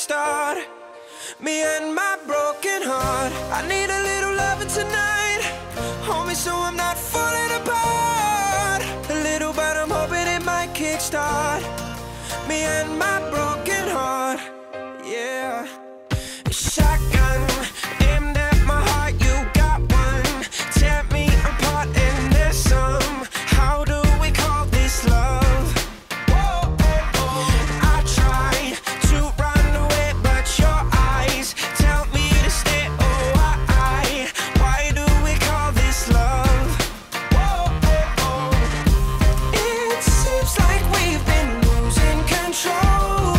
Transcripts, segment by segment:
kickstart. Me and my broken heart. I need a little loving tonight. Hold me so I'm not falling apart. A little, but I'm hoping it might kickstart. Me and my broken heart. Yeah. Shotgun aimed at my heart. You got one. Tear me apart and there's some. How do we call this love? Whoa, oh, oh. I try to run away, but your eyes tell me to stay. Oh, why do we call this love? Whoa, oh, oh. It seems like we've been losing control.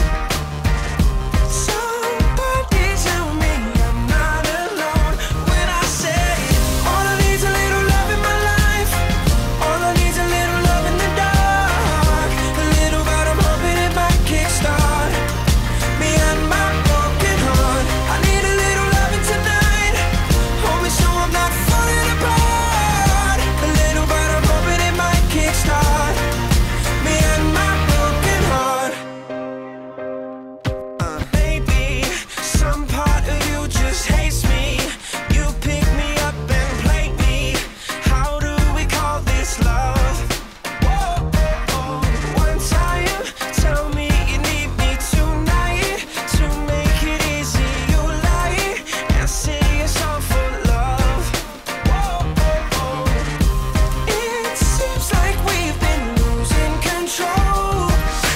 Somebody tell me I'm not alone when I say all I need's a little love in my life. All I need's a little love in the dark. A little, but I'm hoping it might kickstart. Me and my broken heart. I need a little loving tonight. Hold me so I'm not falling apart. A little, but I'm hoping it might kickstart. Me and my broken heart. Maybe some part of you just hates me. You pick me up and play me. How do we call this love? Whoa, oh, oh. One time, tell me you need me tonight. To make it easy, you lie and sing a song for love. Whoa, oh, oh. It seems like we've been losing control.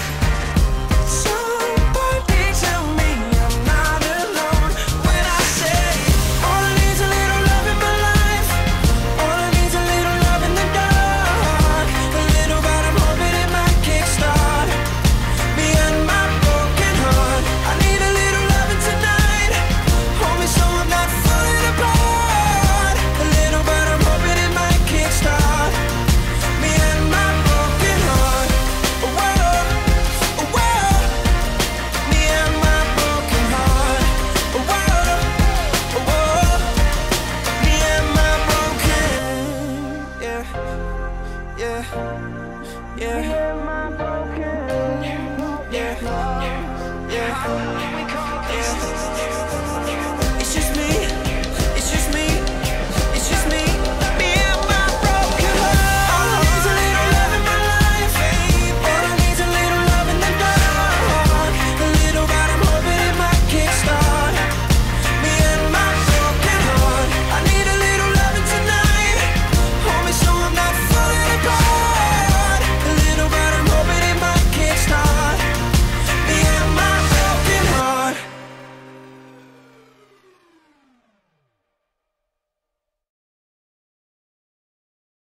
Somebody tell me I'm not alone when I say all I need's a little love in my life. All I need's a little love in the dark. A little, but I'm hoping it might kickstart. Me and my broken heart. I need a little loving tonight. Hold me so I'm not falling apart. A little, but I'm hoping it might kickstart. Me and my broken heart. Whoa, whoa. Me and my broken heart. Whoa, whoa. Me and my broken. Yeah, yeah, yeah. Me and my broken